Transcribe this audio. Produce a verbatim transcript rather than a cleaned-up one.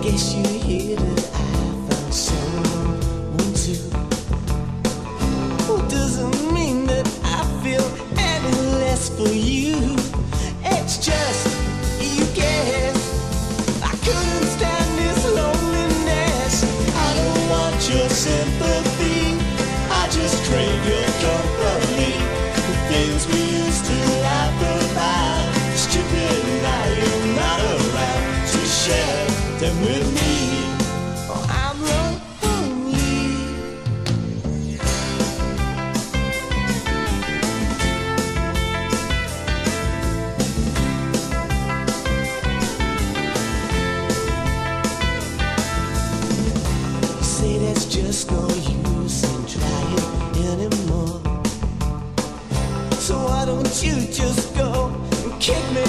guess you hear that I found someone too. Well, doesn't mean that I feel any less for you. It's just, you guess, I couldn't stand this loneliness. I don't want your sympathy, I just crave your company. The things we used to laugh about, stupid now you're not around to share them with me. Oh, I'm lonely. You say that's just no use in trying anymore. So why don't you just go and kick me